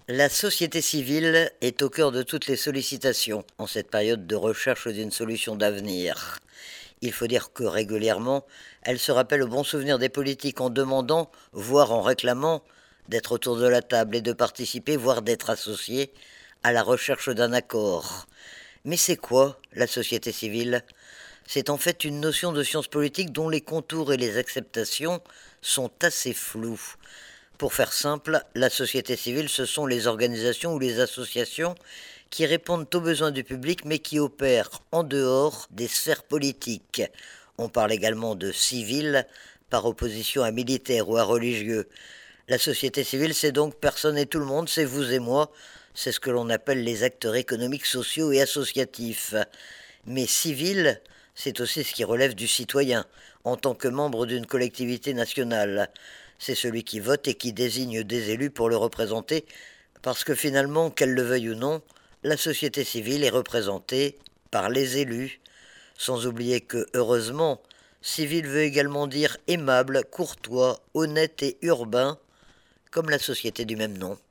La société civile est au cœur de toutes les sollicitations en cette période de recherche d'une solution d'avenir. Il faut dire que régulièrement, elle se rappelle au bon souvenir des politiques en demandant, voire en réclamant, d'être autour de la table et de participer, voire d'être associée, à la recherche d'un accord. Mais c'est quoi la société civile? C'est en fait une notion de science politique dont les contours et les acceptations sont assez flous. Pour faire simple, la société civile, ce sont les organisations ou les associations qui répondent aux besoins du public mais qui opèrent en dehors des sphères politiques. On parle également de civil par opposition à militaire ou à religieux. La société civile, c'est donc personne et tout le monde, c'est vous et moi, c'est ce que l'on appelle les acteurs économiques, sociaux et associatifs. Mais civil, c'est aussi ce qui relève du citoyen, en tant que membre d'une collectivité nationale. C'est celui qui vote et qui désigne des élus pour le représenter, parce que finalement, qu'elle le veuille ou non, la société civile est représentée par les élus. Sans oublier que, heureusement, civil veut également dire aimable, courtois, honnête et urbain, comme la société du même nom.